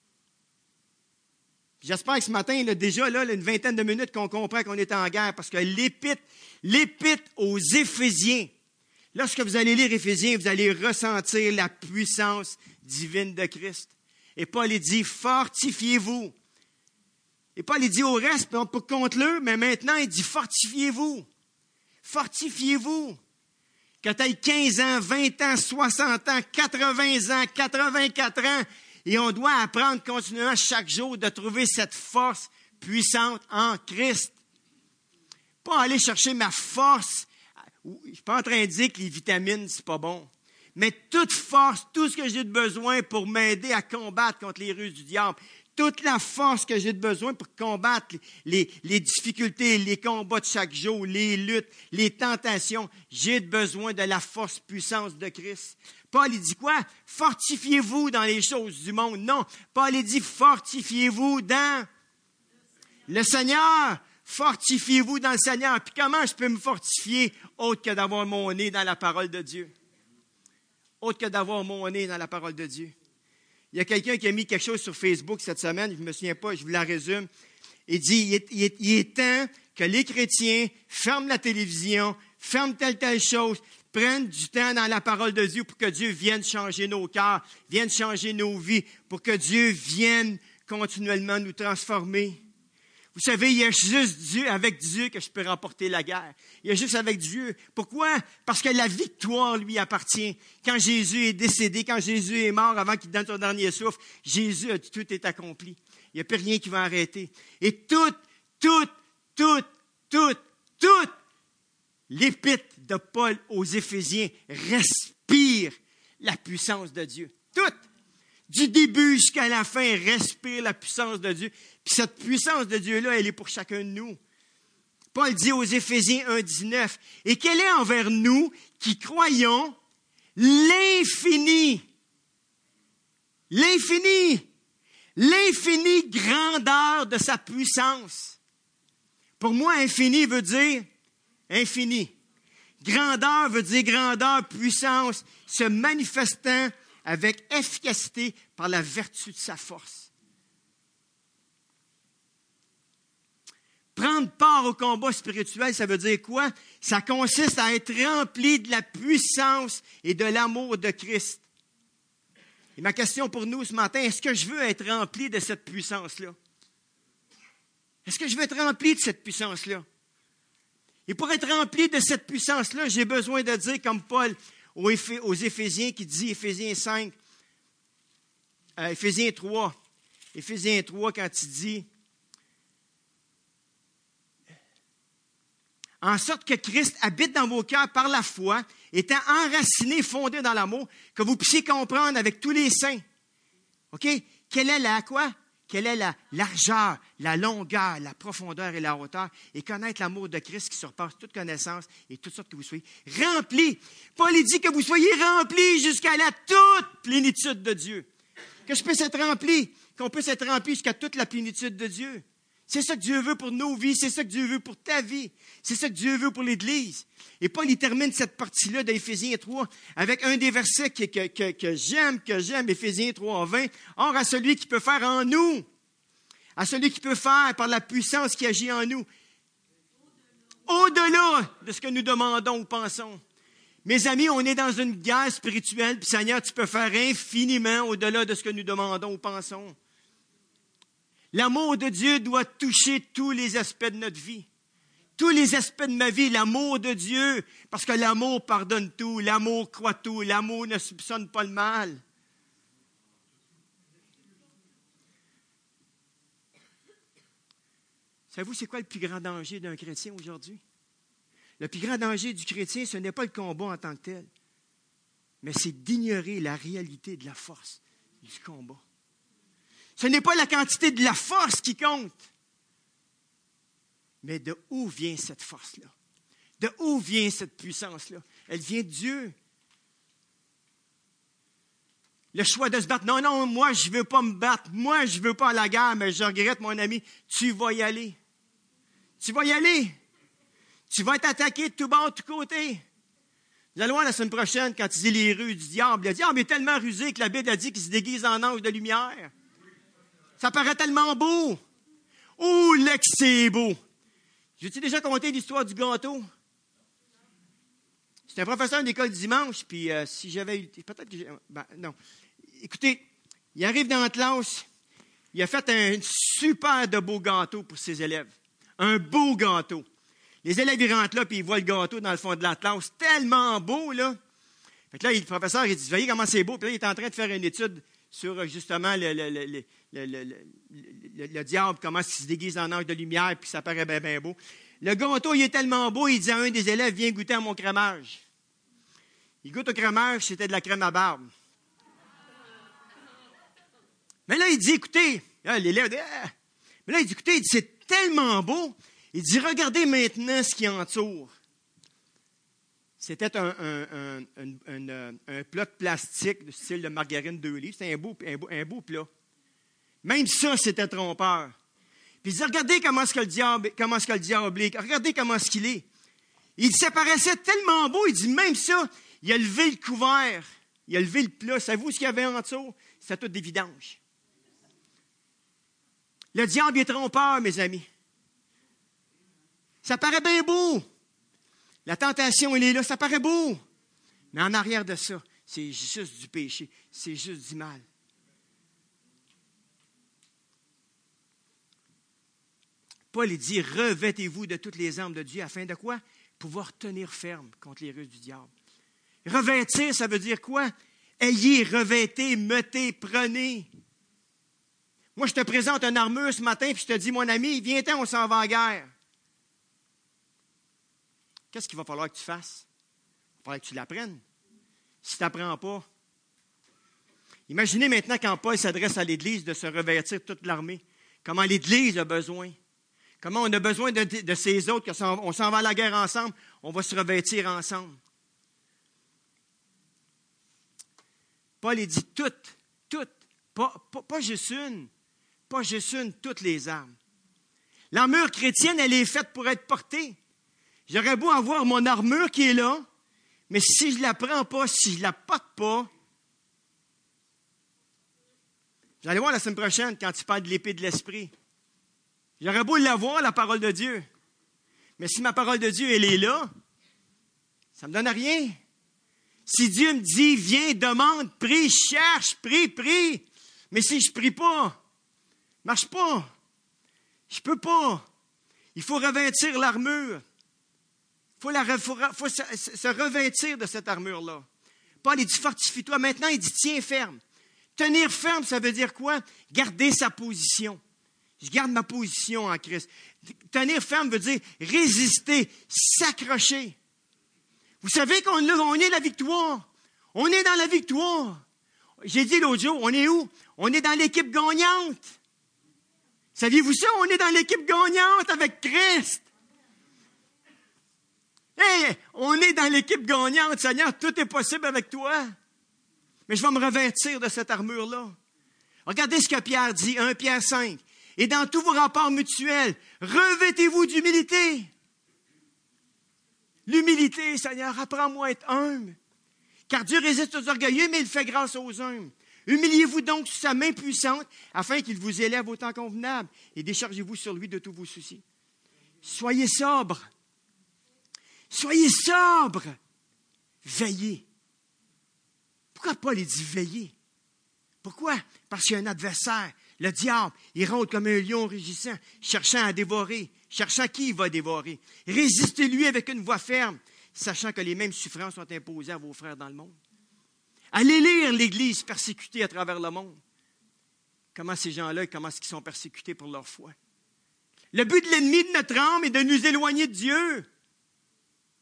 J'espère que ce matin, là, déjà, là, une vingtaine de minutes qu'on comprend qu'on est en guerre, parce que l'épître aux Éphésiens, lorsque vous allez lire Éphésiens, vous allez ressentir la puissance divine de Christ. Et Paul dit, fortifiez-vous. Et Paul dit au reste, pour contre eux, mais maintenant, il dit, fortifiez-vous. Fortifiez-vous. Que tu aies 15 ans, 20 ans, 60 ans, 80 ans, 84 ans, et on doit apprendre continuellement chaque jour de trouver cette force puissante en Christ. Pas aller chercher ma force. Je ne suis pas en train de dire que les vitamines, c'est pas bon. Mais toute force, tout ce que j'ai de besoin pour m'aider à combattre contre les ruses du diable, toute la force que j'ai de besoin pour combattre les difficultés, les combats de chaque jour, les luttes, les tentations, j'ai besoin de la force puissance de Christ. Paul, il dit quoi? Fortifiez-vous dans les choses du monde. Non, Paul, il dit fortifiez-vous dans le Seigneur. Fortifiez-vous dans le Seigneur. Puis comment je peux me fortifier autre que d'avoir mon nez dans la parole de Dieu? Autre que d'avoir mon nez dans la parole de Dieu. Il y a quelqu'un qui a mis quelque chose sur Facebook cette semaine, je ne me souviens pas, je vous la résume. Il dit, il est temps que les chrétiens ferment la télévision, ferment telle chose, prennent du temps dans la parole de Dieu pour que Dieu vienne changer nos cœurs, vienne changer nos vies, pour que Dieu vienne continuellement nous transformer. Vous savez, il y a juste Dieu, avec Dieu que je peux remporter la guerre. Il y a juste avec Dieu. Pourquoi? Parce que la victoire lui appartient. Quand Jésus est décédé, quand Jésus est mort, avant qu'il donne son dernier souffle, Jésus a dit tout est accompli. Il n'y a plus rien qui va arrêter. Et toute l'épître de Paul aux Éphésiens respire la puissance de Dieu. Toute. Du début jusqu'à la fin, respire la puissance de Dieu. Puis cette puissance de Dieu-là, elle est pour chacun de nous. Paul dit aux Éphésiens 1,19, « Et quelle est envers nous qui croyons l'infinie grandeur de sa puissance. » Pour moi, infini veut dire infini. Grandeur veut dire grandeur, puissance, se manifestant avec efficacité par la vertu de sa force. Prendre part au combat spirituel, ça veut dire quoi? Ça consiste à être rempli de la puissance et de l'amour de Christ. Et ma question pour nous ce matin, est-ce que je veux être rempli de cette puissance-là? Est-ce que je veux être rempli de cette puissance-là? Et pour être rempli de cette puissance-là, j'ai besoin de dire comme Paul aux Éphésiens qui dit, Éphésiens 3, quand il dit, en sorte que Christ habite dans vos cœurs par la foi, étant enraciné, fondé dans l'amour, que vous puissiez comprendre avec tous les saints. OK? Quelle est la quoi? Quelle est la largeur, la longueur, la profondeur et la hauteur, et connaître l'amour de Christ qui surpasse toute connaissance et toute sorte que vous soyez remplis. Paul dit que vous soyez remplis jusqu'à la toute plénitude de Dieu. Que je puisse être rempli, qu'on puisse être rempli jusqu'à toute la plénitude de Dieu. C'est ça que Dieu veut pour nos vies, c'est ça que Dieu veut pour ta vie, c'est ça que Dieu veut pour l'Église. Et Paul, il termine cette partie-là d'Éphésiens 3 avec un des versets que j'aime, Éphésiens 3, 20. Or, à celui qui peut faire en nous, à celui qui peut faire par la puissance qui agit en nous, au-delà de ce que nous demandons ou pensons. Mes amis, on est dans une guerre spirituelle, puis Seigneur, tu peux faire infiniment au-delà de ce que nous demandons ou pensons. L'amour de Dieu doit toucher tous les aspects de notre vie. Tous les aspects de ma vie, l'amour de Dieu, parce que l'amour pardonne tout, l'amour croit tout, l'amour ne soupçonne pas le mal. Savez-vous, c'est quoi le plus grand danger d'un chrétien aujourd'hui? Le plus grand danger du chrétien, ce n'est pas le combat en tant que tel, mais c'est d'ignorer la réalité de la force du combat. Ce n'est pas la quantité de la force qui compte, mais de où vient cette force-là? De où vient cette puissance-là? Elle vient de Dieu. Le choix de se battre. Non, non, moi, je ne veux pas me battre. Moi, je ne veux pas à la guerre, mais je regrette, mon ami. Tu vas y aller. Tu vas y aller. Tu vas être attaqué de tout bord, de tous côtés. Vous allez voir la semaine prochaine, quand il dit les rues du diable, le diable est tellement rusé que la Bible a dit qu'il se déguise en ange de lumière. Ça paraît tellement beau. Oh, là que c'est beau. J'ai-tu déjà conté l'histoire du gâteau? C'est un professeur d'école dimanche, puis si j'avais eu... Peut-être que non. Écoutez, il arrive dans la classe, il a fait un super de beau gâteau pour ses élèves. Un beau gâteau. Les élèves, ils rentrent là, puis ils voient le gâteau dans le fond de la classe. Tellement beau, là. Fait que là, le professeur, il dit, voyez comment c'est beau. Puis là, il est en train de faire une étude sur, justement, le diable, comment il se déguise en ange de lumière, puis ça paraît bien, bien beau. Le gâteau, il est tellement beau, il dit à un des élèves, viens goûter à mon crémage. Il goûte au crémage, c'était de la crème à barbe. Mais là, il dit, écoutez, l'élève dit, mais là, il dit, écoutez, c'est tellement beau. Il dit, regardez maintenant ce qui entoure. C'était un plat de plastique de style de margarine 2 livres. C'était un beau plat. Même ça, c'était trompeur. Puis il dit, regardez comment est-ce que le diable est. Regardez comment est-ce qu'il est. Il dit, ça paraissait tellement beau. Il dit, même ça, il a levé le couvert. Il a levé le plat. Savez-vous ce qu'il y avait en dessous? C'était tout des vidanges. Le diable est trompeur, mes amis. Ça paraît bien beau. La tentation, elle est là, ça paraît beau. Mais en arrière de ça, c'est juste du péché. C'est juste du mal. Paul il dit, revêtez-vous de toutes les armes de Dieu afin de quoi? Pouvoir tenir ferme contre les ruses du diable. Revêtir, ça veut dire quoi? Ayez, revêtez, mettez, prenez. Moi, je te présente une armure ce matin, puis je te dis, mon ami, viens-t'en, on s'en va en guerre. Qu'est-ce qu'il va falloir que tu fasses? Il va falloir que tu l'apprennes. Si tu n'apprends pas. Imaginez maintenant quand Paul s'adresse à l'Église de se revêtir toute l'armée. Comment l'Église a besoin. Comment on a besoin de ces autres, on s'en va à la guerre ensemble, on va se revêtir ensemble. Paul il dit toutes, pas juste une, toutes les armes. L'armure chrétienne, elle est faite pour être portée. J'aurais beau avoir mon armure qui est là, mais si je ne la prends pas, si je ne la porte pas, vous allez voir la semaine prochaine quand tu parles de l'épée de l'esprit. J'aurais beau l'avoir, la parole de Dieu. Mais si ma parole de Dieu, elle est là, ça ne me donne rien. Si Dieu me dit, viens, demande, prie, cherche, prie. Mais si je ne prie pas, marche pas. Je ne peux pas. Il faut revêtir l'armure. Il faut se revêtir de cette armure-là. Paul, il dit, fortifie-toi. Maintenant, il dit, tiens ferme. Tenir ferme, ça veut dire quoi? Garder sa position. Je garde ma position en Christ. Tenir ferme veut dire résister, s'accrocher. Vous savez qu'on est la victoire. On est dans la victoire. J'ai dit l'autre jour, on est où? On est dans l'équipe gagnante. Saviez-vous ça? On est dans l'équipe gagnante avec Christ. Hey, on est dans l'équipe gagnante, Seigneur, tout est possible avec toi. Mais je vais me revêtir de cette armure-là. Regardez ce que Pierre dit, 1 Pierre 5. Et dans tous vos rapports mutuels, revêtez-vous d'humilité. L'humilité, Seigneur, apprends-moi à être humble. Car Dieu résiste aux orgueilleux, mais il fait grâce aux humbles. Humiliez-vous donc sous sa main puissante, afin qu'il vous élève au temps convenable, et déchargez-vous sur lui de tous vos soucis. Soyez sobres. Soyez sobres. Veillez. Pourquoi Paul dit veillez? Pourquoi? Parce qu'il y a un adversaire. Le diable, il rôde comme un lion rugissant, cherchant à dévorer, cherchant qui il va dévorer. Résistez-lui avec une voix ferme, sachant que les mêmes souffrances sont imposées à vos frères dans le monde. Allez lire l'Église persécutée à travers le monde. Comment ces gens-là, comment est-ce qu'ils sont persécutés pour leur foi? Le but de l'ennemi de notre âme est de nous éloigner de Dieu.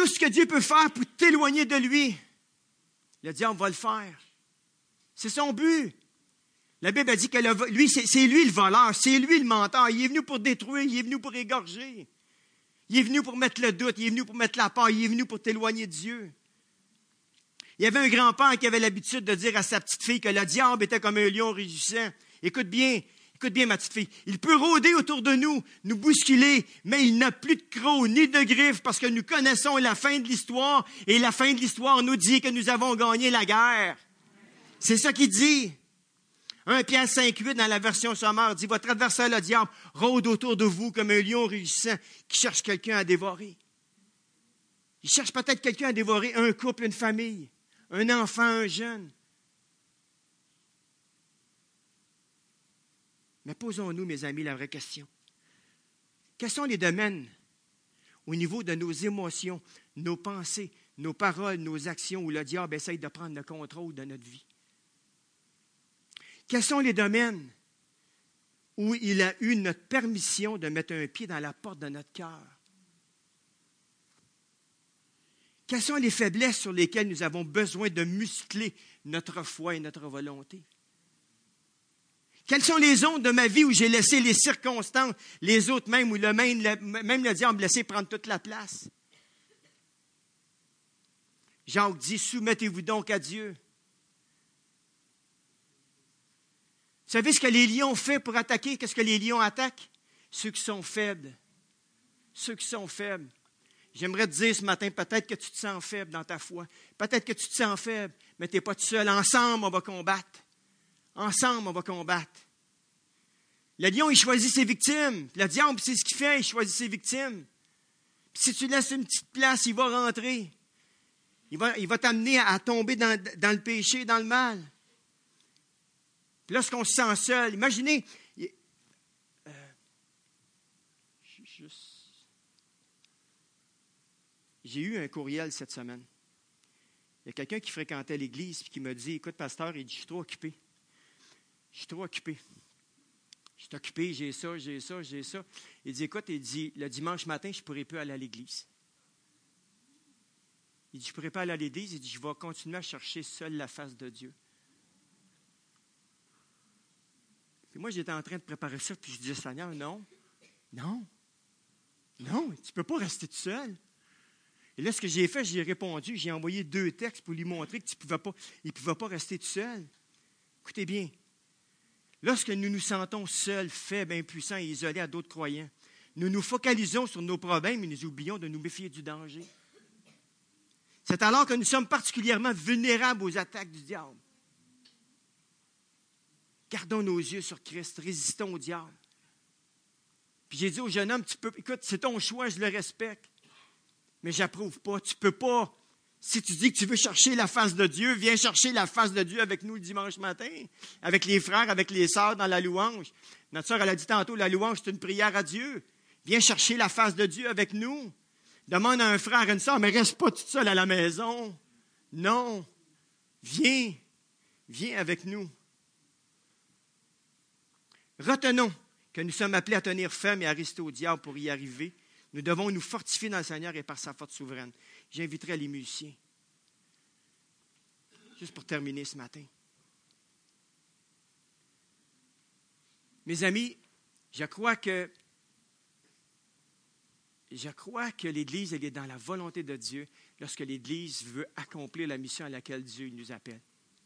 Tout ce que Dieu peut faire pour t'éloigner de lui, le diable va le faire. C'est son but. La Bible a dit que c'est lui le voleur, c'est lui le menteur. Il est venu pour détruire, il est venu pour égorger. Il est venu pour mettre le doute, il est venu pour mettre la peur, il est venu pour t'éloigner de Dieu. Il y avait un grand-père qui avait l'habitude de dire à sa petite fille que le diable était comme un lion rugissant. Écoute bien, ma petite fille. Il peut rôder autour de nous bousculer, mais il n'a plus de crocs ni de griffes parce que nous connaissons la fin de l'histoire et la fin de l'histoire nous dit que nous avons gagné la guerre. C'est ça qu'il dit. 1 Pierre 5,8 dans la version sommaire dit « Votre adversaire, le diable, rôde autour de vous comme un lion rugissant qui cherche quelqu'un à dévorer. » Il cherche peut-être quelqu'un à dévorer, un couple, une famille, un enfant, un jeune. Mais posons-nous, mes amis, la vraie question. Quels sont les domaines au niveau de nos émotions, nos pensées, nos paroles, nos actions où le diable essaye de prendre le contrôle de notre vie? Quels sont les domaines où il a eu notre permission de mettre un pied dans la porte de notre cœur? Quelles sont les faiblesses sur lesquelles nous avons besoin de muscler notre foi et notre volonté? Quelles sont les zones de ma vie où j'ai laissé les circonstances, les autres même, où même le diable laissé prendre toute la place? Jacques dit, soumettez-vous donc à Dieu. Vous savez ce que les lions font pour attaquer? Qu'est-ce que les lions attaquent? Ceux qui sont faibles. Ceux qui sont faibles. J'aimerais te dire ce matin, peut-être que tu te sens faible dans ta foi. Peut-être que tu te sens faible, mais tu n'es pas tout seul. Ensemble, on va combattre. Ensemble, on va combattre. Le lion, il choisit ses victimes. Le diable, c'est ce qu'il fait, il choisit ses victimes. Puis si tu laisses une petite place, il va rentrer. Il va t'amener à tomber dans le péché, dans le mal. Puis lorsqu'on se sent seul, imaginez, j'ai eu un courriel cette semaine. Il y a quelqu'un qui fréquentait l'église et qui me dit, écoute, pasteur, il dit, je suis trop occupé. Je suis trop occupé. Je suis occupé, j'ai ça. Il dit, écoute, le dimanche matin, je ne pourrai plus aller à l'église. Il dit, je ne pourrai pas aller à l'église. Il dit, je vais continuer à chercher seul la face de Dieu. Puis moi, j'étais en train de préparer ça, puis je disais, Seigneur, non, tu ne peux pas rester tout seul. Et là, ce que j'ai fait, j'ai répondu, j'ai envoyé 2 textes pour lui montrer qu'il ne pouvait pas rester tout seul. Écoutez bien, lorsque nous nous sentons seuls, faibles, impuissants et isolés à d'autres croyants, nous nous focalisons sur nos problèmes et nous oublions de nous méfier du danger. C'est alors que nous sommes particulièrement vulnérables aux attaques du diable. Gardons nos yeux sur Christ, résistons au diable. Puis j'ai dit au jeune homme, écoute, c'est ton choix, je le respecte, mais je n'approuve pas. Tu ne peux pas. Si tu dis que tu veux chercher la face de Dieu, viens chercher la face de Dieu avec nous le dimanche matin, avec les frères, avec les sœurs dans la louange. Notre sœur, elle a dit tantôt, la louange, c'est une prière à Dieu. Viens chercher la face de Dieu avec nous. Demande à un frère, à une sœur, mais reste pas toute seule à la maison. Non. Viens avec nous. Retenons que nous sommes appelés à tenir ferme et à résister au diable pour y arriver. Nous devons nous fortifier dans le Seigneur et par sa force souveraine. J'inviterai les musiciens. Juste pour terminer ce matin. Mes amis, je crois que l'Église, elle est dans la volonté de Dieu lorsque l'Église veut accomplir la mission à laquelle Dieu nous appelle.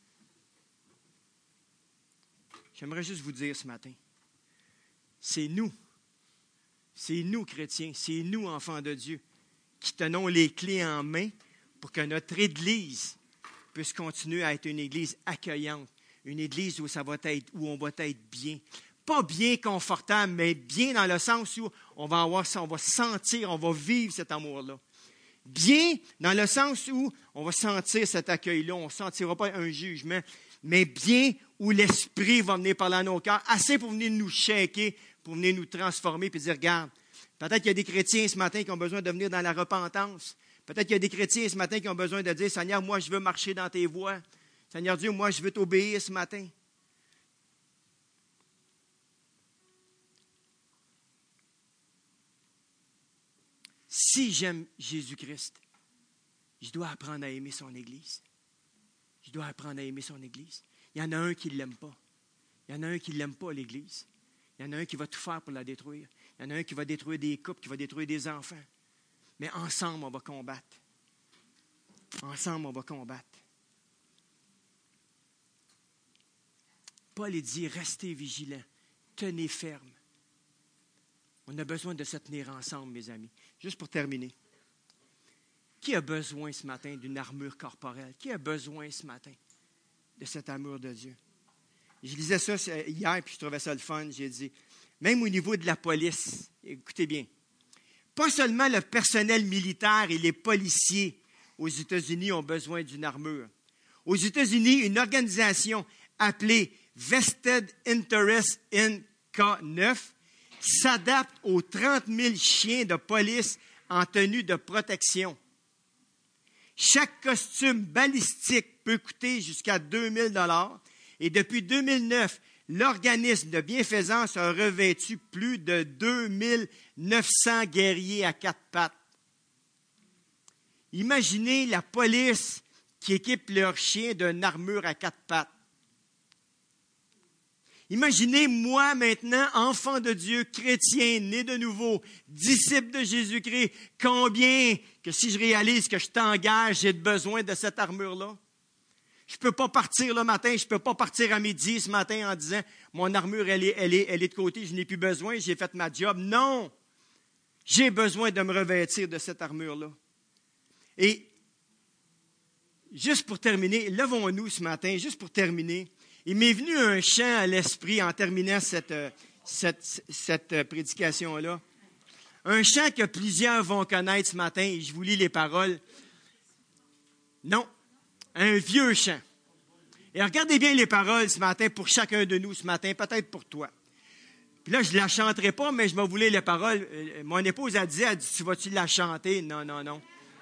J'aimerais juste vous dire ce matin, c'est nous, chrétiens, c'est nous, enfants de Dieu, qui tenons les clés en main pour que notre Église puisse continuer à être une Église accueillante, une Église où on va être bien. Pas bien confortable, mais bien dans le sens où on va sentir, on va vivre cet amour-là. Bien dans le sens où on va sentir cet accueil-là, on ne sentira pas un jugement, mais bien où l'Esprit va venir parler à nos cœurs, assez pour venir nous shaker, pour venir nous transformer et dire, regarde, peut-être qu'il y a des chrétiens ce matin qui ont besoin de venir dans la repentance. Peut-être qu'il y a des chrétiens ce matin qui ont besoin de dire, Seigneur, moi, je veux marcher dans tes voies. Seigneur Dieu, moi, je veux t'obéir ce matin. Si j'aime Jésus-Christ, Je dois apprendre à aimer son Église. Je dois apprendre à aimer son Église. Il y en a un qui ne l'aime pas. Il y en a un qui ne l'aime pas, l'Église. Il y en a un qui va tout faire pour la détruire. Il y en a un qui va détruire des couples, qui va détruire des enfants. Mais ensemble, on va combattre. Ensemble, on va combattre. Paul dit, restez vigilants, tenez ferme. On a besoin de se tenir ensemble, mes amis. Juste pour terminer. Qui a besoin ce matin d'une armure corporelle? Qui a besoin ce matin de cette armure de Dieu? Je lisais ça hier, puis je trouvais ça le fun. J'ai dit, même au niveau de la police, écoutez bien, pas seulement le personnel militaire et les policiers aux États-Unis ont besoin d'une armure. Aux États-Unis, une organisation appelée Vested Interest in K9 s'adapte aux 30 000 chiens de police en tenue de protection. Chaque costume balistique peut coûter jusqu'à 2 000 $ et depuis 2009, l'organisme de bienfaisance a revêtu plus de 2 900 guerriers à quatre pattes. Imaginez la police qui équipe leurs chiens d'une armure à quatre pattes. Imaginez moi maintenant, enfant de Dieu, chrétien, né de nouveau, disciple de Jésus-Christ, combien que si je réalise que je t'engage, j'ai besoin de cette armure-là. Je ne peux pas partir le matin, je ne peux pas partir à midi ce matin en disant mon armure, elle est de côté, je n'ai plus besoin, j'ai fait ma job. Non! J'ai besoin de me revêtir de cette armure-là. Et juste pour terminer, levons-nous ce matin, juste pour terminer. Il m'est venu un chant à l'esprit en terminant cette prédication-là. Un chant que plusieurs vont connaître ce matin, et je vous lis les paroles. Non, un vieux chant. Et regardez bien les paroles ce matin pour chacun de nous ce matin, peut-être pour toi. Puis là, je ne la chanterai pas, mais je vais vous lire les paroles. Mon épouse a dit, tu vas-tu la chanter? Non, non, non.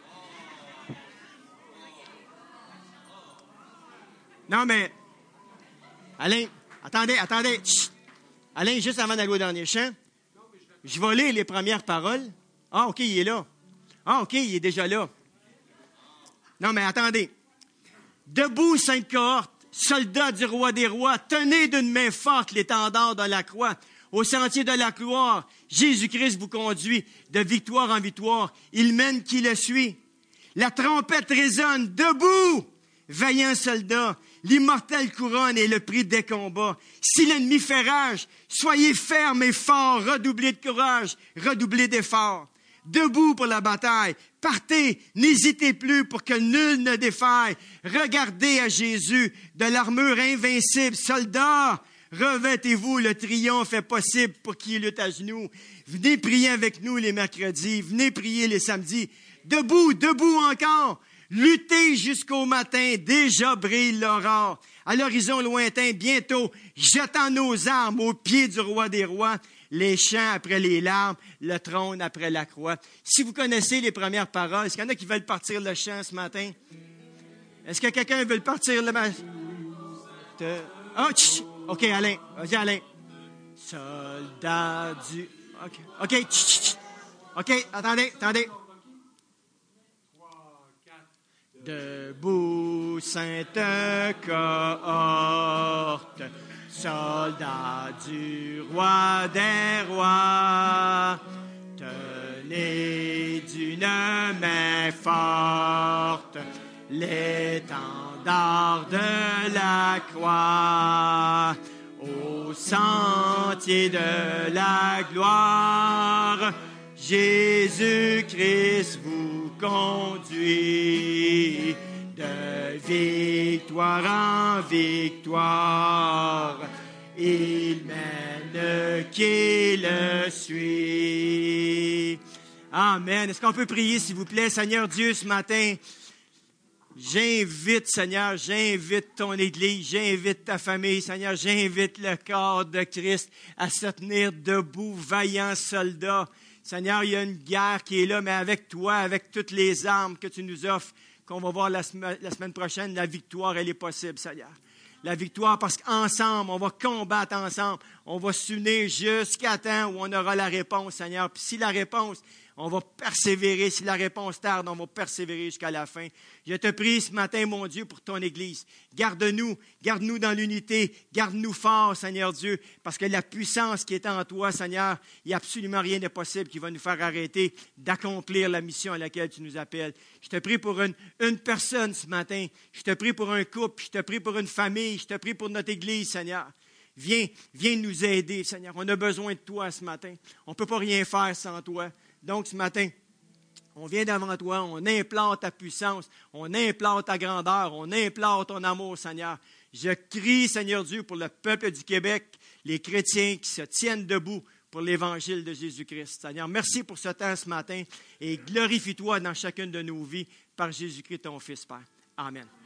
Non, mais... Alain, attendez. Chut. Alain, juste avant d'aller au dernier chant, je vais lire les premières paroles. Ah, OK, il est là. Ah, OK, il est déjà là. Non, mais attendez. Debout, sainte cohorte, soldats du roi des rois, tenez d'une main forte l'étendard de la croix. Au sentier de la gloire, Jésus-Christ vous conduit de victoire en victoire. Il mène qui le suit. La trompette résonne. Debout, vaillants soldats. L'immortelle couronne est le prix des combats. Si l'ennemi fait rage, soyez fermes et forts, redoublez de courage, redoublez d'efforts. Debout pour la bataille, partez, n'hésitez plus pour que nul ne défaille. Regardez à Jésus de l'armure invincible. Soldats, revêtez-vous, le triomphe est possible pour qui lutte à genoux. Venez prier avec nous les mercredis, venez prier les samedis. Debout, debout encore. Luttez jusqu'au matin, déjà brille l'aurore. À l'horizon lointain, bientôt, jetant nos armes aux pieds du roi des rois, les chants après les larmes, le trône après la croix. Si vous connaissez les premières paroles, est-ce qu'il y en a qui veulent partir le chant ce matin? Est-ce que quelqu'un veut partir le matin? Oh, OK, Alain. Vas-y, Alain. Soldat du... OK. OK, attendez. Debout, sainte cohorte, soldats du roi des rois, tenez d'une main forte l'étendard de la croix. Au sentier de la gloire, Jésus-Christ vous conduit de victoire en victoire. Il mène qui le suit. Amen. Est-ce qu'on peut prier, s'il vous plaît, Seigneur Dieu, ce matin? J'invite, Seigneur, ton Église, j'invite ta famille, Seigneur, j'invite le corps de Christ à se tenir debout, vaillants soldats. Seigneur, il y a une guerre qui est là, mais avec toi, avec toutes les armes que tu nous offres, qu'on va voir la semaine prochaine, la victoire, elle est possible, Seigneur. La victoire, parce qu'ensemble, on va combattre ensemble. On va s'unir jusqu'à temps où on aura la réponse, Seigneur. Puis si la réponse, On va persévérer. Si la réponse tarde, on va persévérer jusqu'à la fin. Je te prie ce matin, mon Dieu, pour ton Église. Garde-nous dans l'unité. Garde-nous forts, Seigneur Dieu, parce que la puissance qui est en toi, Seigneur, il n'y a absolument rien de possible qui va nous faire arrêter d'accomplir la mission à laquelle tu nous appelles. Je te prie pour une personne ce matin. Je te prie pour un couple. Je te prie pour une famille. Je te prie pour notre Église, Seigneur. Viens nous aider, Seigneur. On a besoin de toi ce matin. On ne peut pas rien faire sans toi. Donc, ce matin, on vient devant toi, on implante ta puissance, on implante ta grandeur, on implante ton amour, Seigneur. Je crie, Seigneur Dieu, pour le peuple du Québec, les chrétiens qui se tiennent debout pour l'Évangile de Jésus-Christ. Seigneur, merci pour ce temps ce matin et glorifie-toi dans chacune de nos vies par Jésus-Christ, ton Fils, Père. Amen.